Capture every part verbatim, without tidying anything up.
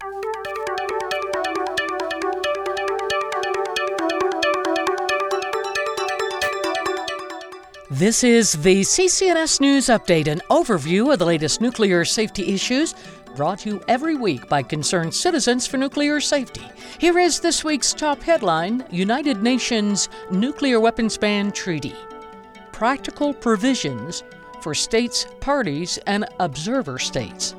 This is the C C N S News Update, an overview of the latest nuclear safety issues, brought to you every week by concerned citizens for nuclear safety. Here is this week's top headline: United Nations Nuclear Weapons Ban Treaty. Practical provisions for states, parties, and observer states.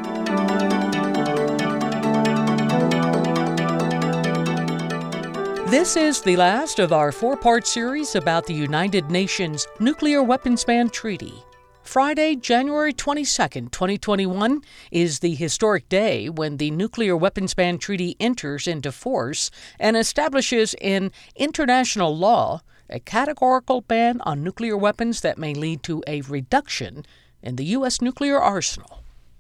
This is the last of our four-part series about the United Nations Nuclear Weapons Ban Treaty. Friday, January twenty-second, twenty twenty-one, is the historic day when the Nuclear Weapons Ban Treaty enters into force and establishes in international law a categorical ban on nuclear weapons that may lead to a reduction in the U S nuclear arsenal.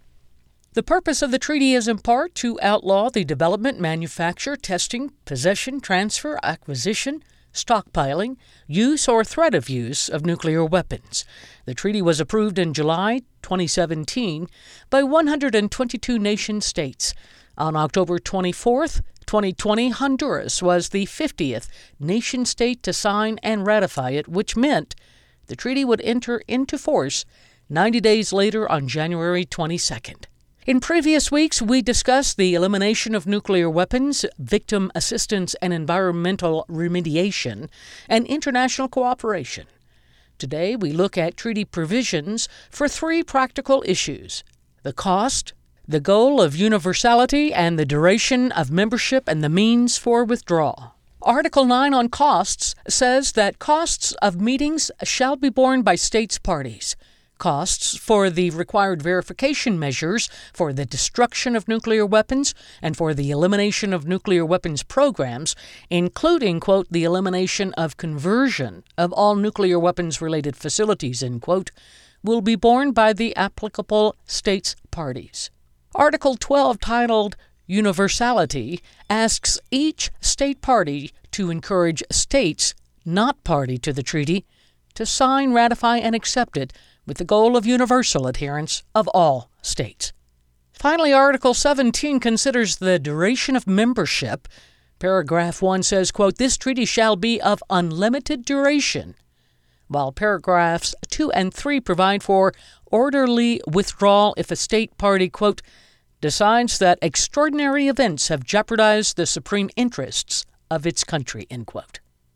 The purpose of the treaty is in part to outlaw the development, manufacture, testing, possession, transfer, acquisition, stockpiling, use, or threat of use of nuclear weapons. The treaty was approved in July twenty seventeen by one hundred twenty-two nation-states. On October twenty-fourth, twenty twenty, Honduras was the fiftieth nation-state to sign and ratify it, which meant the treaty would enter into force ninety days later on January twenty-second. In previous weeks, we discussed the elimination of nuclear weapons, victim assistance and environmental remediation, and international cooperation. Today, we look at treaty provisions for three practical issues: the cost, the goal of universality, and the duration of membership and the means for withdrawal. Article nine on costs says that costs of meetings shall be borne by states parties. Costs for the required verification measures for the destruction of nuclear weapons and for the elimination of nuclear weapons programs, including, quote, the elimination of conversion of all nuclear weapons-related facilities, end quote, will be borne by the applicable states parties. Article twelve, titled Universality, asks each state party to encourage states not party to the treaty to sign, ratify, and accept it, with the goal of universal adherence of all states. Finally, Article seventeen considers the duration of membership. Paragraph one says, quote, this treaty shall be of unlimited duration, while paragraphs two and three provide for orderly withdrawal if a state party, quote, decides that extraordinary events have jeopardized the supreme interests of its country, end quote.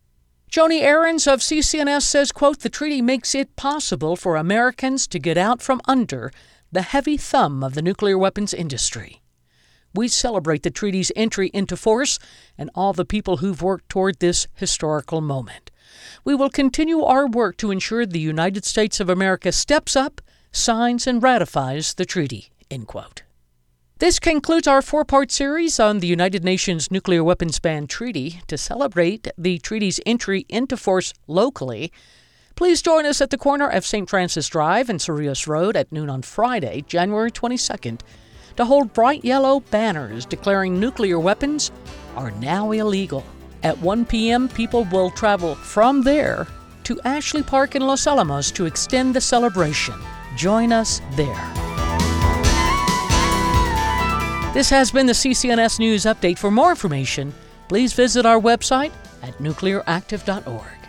Joni Ahrens of C C N S says, quote, the treaty makes it possible for Americans to get out from under the heavy thumb of the nuclear weapons industry. We celebrate the treaty's entry into force and all the people who've worked toward this historical moment. We will continue our work to ensure the United States of America steps up, signs, and ratifies the treaty, end quote. This concludes our four-part series on the United Nations Nuclear Weapons Ban Treaty. To celebrate the treaty's entry into force locally, please join us at the corner of Saint Francis Drive and Cerrillos Road at noon on Friday, January twenty-second, to hold bright yellow banners declaring nuclear weapons are now illegal. At one p.m., people will travel from there to Ashley Park in Los Alamos to extend the celebration. Join us there. This has been the C C N S News Update. For more information, please visit our website at nuclear active dot org.